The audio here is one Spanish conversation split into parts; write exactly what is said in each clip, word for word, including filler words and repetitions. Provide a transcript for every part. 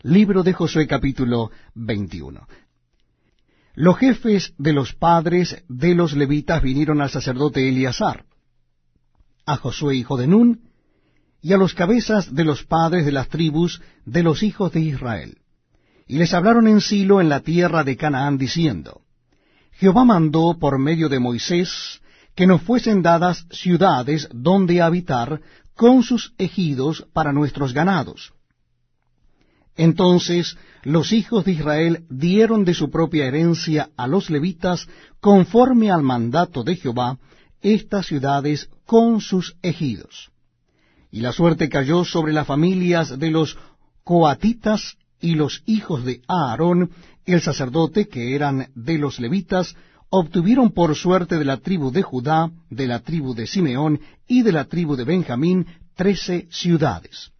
Libro de Josué capítulo veintiuno. Los jefes de los padres de los levitas vinieron al sacerdote Eleazar, a Josué hijo de Nun, y a los cabezas de los padres de las tribus de los hijos de Israel, y les hablaron en Silo en la tierra de Canaán, diciendo: Jehová mandó por medio de Moisés que nos fuesen dadas ciudades donde habitar, con sus ejidos para nuestros ganados. Entonces los hijos de Israel dieron de su propia herencia a los levitas, conforme al mandato de Jehová, estas ciudades con sus ejidos. Y la suerte cayó sobre las familias de los coatitas y los hijos de Aarón, el sacerdote, que eran de los levitas, obtuvieron por suerte de la tribu de Judá, de la tribu de Simeón y de la tribu de Benjamín trece ciudades.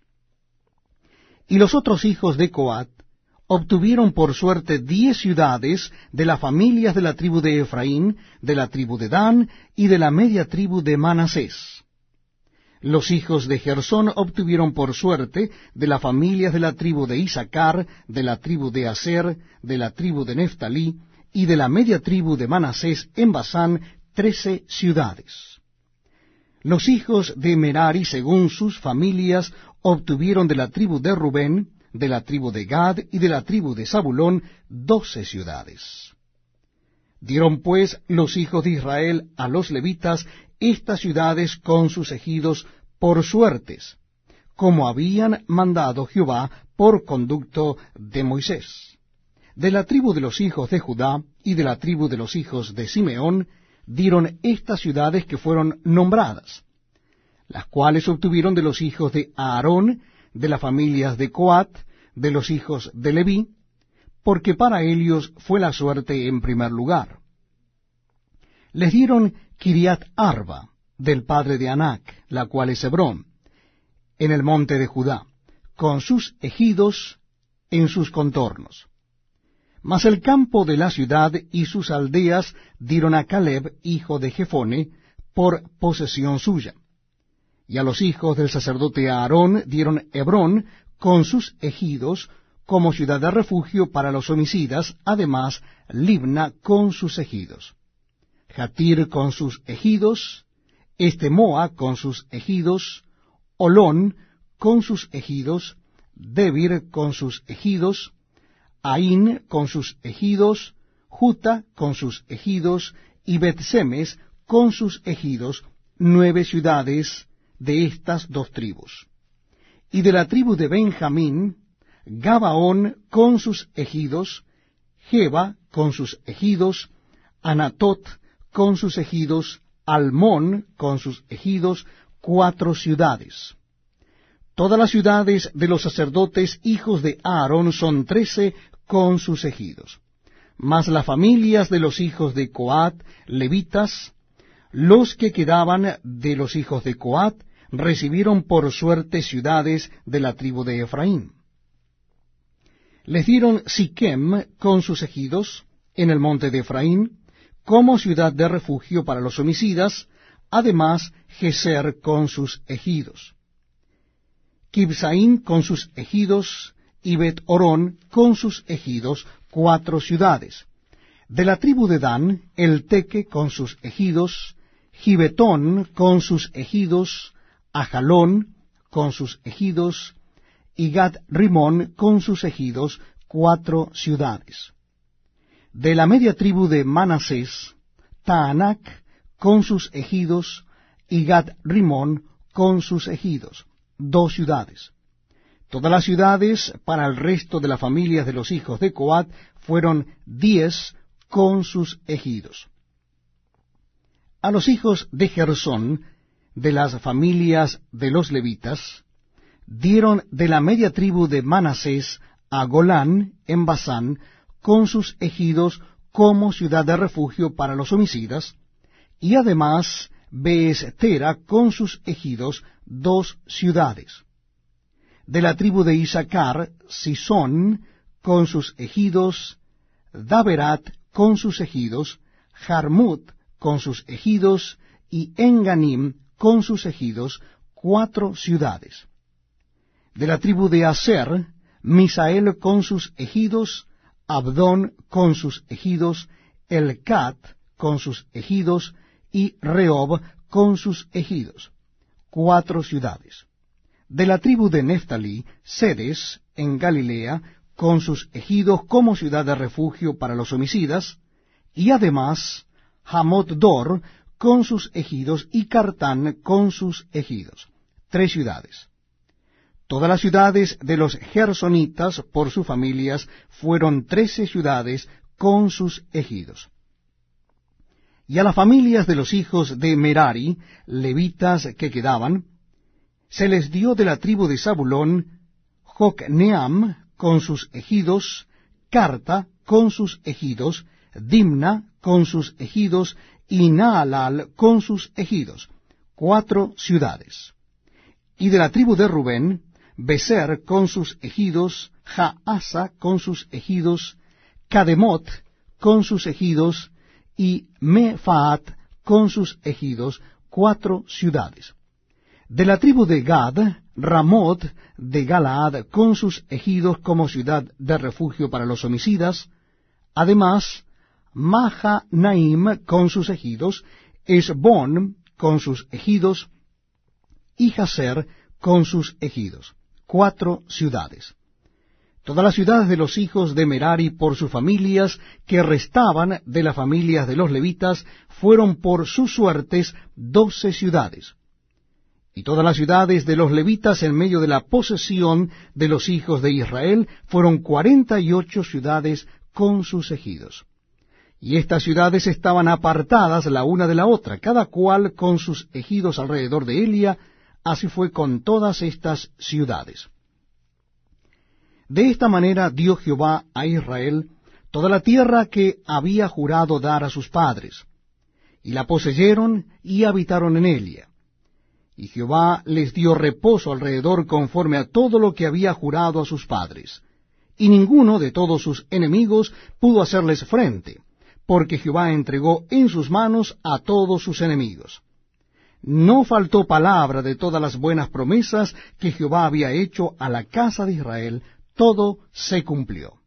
Y los otros hijos de Coat obtuvieron por suerte diez ciudades de las familias de la tribu de Efraín, de la tribu de Dan y de la media tribu de Manasés. Los hijos de Gersón obtuvieron por suerte de las familias de la tribu de Isaacar, de la tribu de Aser, de la tribu de Neftalí y de la media tribu de Manasés en Basán, trece ciudades. Los hijos de Merari, según sus familias, obtuvieron de la tribu de Rubén, de la tribu de Gad y de la tribu de Zabulón doce ciudades. Dieron pues los hijos de Israel a los levitas estas ciudades con sus ejidos por suertes, como habían mandado Jehová por conducto de Moisés. De la tribu de los hijos de Judá y de la tribu de los hijos de Simeón dieron estas ciudades que fueron nombradas, las cuales obtuvieron de los hijos de Aarón, de las familias de Coat, de los hijos de Leví, porque para ellos fue la suerte en primer lugar. Les dieron Kiriat Arba, del padre de Anac, la cual es Hebrón, en el monte de Judá, con sus ejidos en sus contornos. Mas el campo de la ciudad y sus aldeas dieron a Caleb, hijo de Jefone, por posesión suya. Y a los hijos del sacerdote Aarón dieron Hebrón con sus ejidos como ciudad de refugio para los homicidas, además Libna con sus ejidos, Jatir con sus ejidos, Estemoa con sus ejidos, Olón con sus ejidos, Debir con sus ejidos, Aín con sus ejidos, Juta con sus ejidos, y Bet-Semes con sus ejidos, nueve ciudades de estas dos tribus. Y de la tribu de Benjamín, Gabaón con sus ejidos, Geba con sus ejidos, Anatot con sus ejidos, Almón con sus ejidos, cuatro ciudades. Todas las ciudades de los sacerdotes hijos de Aarón son trece con sus ejidos. Mas las familias de los hijos de Coat, levitas, los que quedaban de los hijos de Coat, recibieron por suerte ciudades de la tribu de Efraín. Les dieron Siquem con sus ejidos en el monte de Efraín, como ciudad de refugio para los homicidas, además Geser con sus ejidos. Kibsaín con sus ejidos, y Bet-Orón con sus ejidos, cuatro ciudades. De la tribu de Dan, el Teque con sus ejidos, Gibetón con sus ejidos, Ajalón con sus ejidos, y Gat-Rimón con sus ejidos, cuatro ciudades. De la media tribu de Manasés, Taanac con sus ejidos, y Gat-Rimón con sus ejidos, dos ciudades. Todas las ciudades para el resto de las familias de los hijos de Coat fueron diez con sus ejidos. A los hijos de Gersón, de las familias de los levitas, dieron de la media tribu de Manasés a Golán en Basán, con sus ejidos como ciudad de refugio para los homicidas, y además Beestera con sus ejidos, dos ciudades. De la tribu de Isaacar, Sisón con sus ejidos, Daberat con sus ejidos, Jarmut con sus ejidos, y Enganim con sus ejidos, cuatro ciudades. De la tribu de Aser, Misael con sus ejidos, Abdón con sus ejidos, Elcat con sus ejidos, y Rehob con sus ejidos. Cuatro ciudades. De la tribu de Neftalí, Sedes, en Galilea, con sus ejidos como ciudad de refugio para los homicidas, y además Hamot-dor con sus ejidos, y Cartán con sus ejidos. Tres ciudades. Todas las ciudades de los gersonitas por sus familias fueron trece ciudades con sus ejidos. Y a las familias de los hijos de Merari, levitas que quedaban, se les dio de la tribu de Zabulón, Jocneam con sus ejidos, Carta con sus ejidos, Dimna con sus ejidos, y Naalal con sus ejidos, cuatro ciudades. Y de la tribu de Rubén, Beser con sus ejidos, Jaasa con sus ejidos, Cademot con sus ejidos, y Mefaat con sus ejidos, cuatro ciudades. De la tribu de Gad, Ramot de Galaad con sus ejidos como ciudad de refugio para los homicidas, además Mahanaim con sus ejidos, Esbón con sus ejidos, y Jazer con sus ejidos, cuatro ciudades. Todas las ciudades de los hijos de Merari por sus familias, que restaban de las familias de los levitas, fueron por sus suertes doce ciudades. Y todas las ciudades de los levitas en medio de la posesión de los hijos de Israel fueron cuarenta y ocho ciudades con sus ejidos. Y estas ciudades estaban apartadas la una de la otra, cada cual con sus ejidos alrededor de Elia. Así fue con todas estas ciudades. De esta manera dio Jehová a Israel toda la tierra que había jurado dar a sus padres, y la poseyeron y habitaron en ella. Y Jehová les dio reposo alrededor conforme a todo lo que había jurado a sus padres, y ninguno de todos sus enemigos pudo hacerles frente, porque Jehová entregó en sus manos a todos sus enemigos. No faltó palabra de todas las buenas promesas que Jehová había hecho a la casa de Israel, todo se cumplió.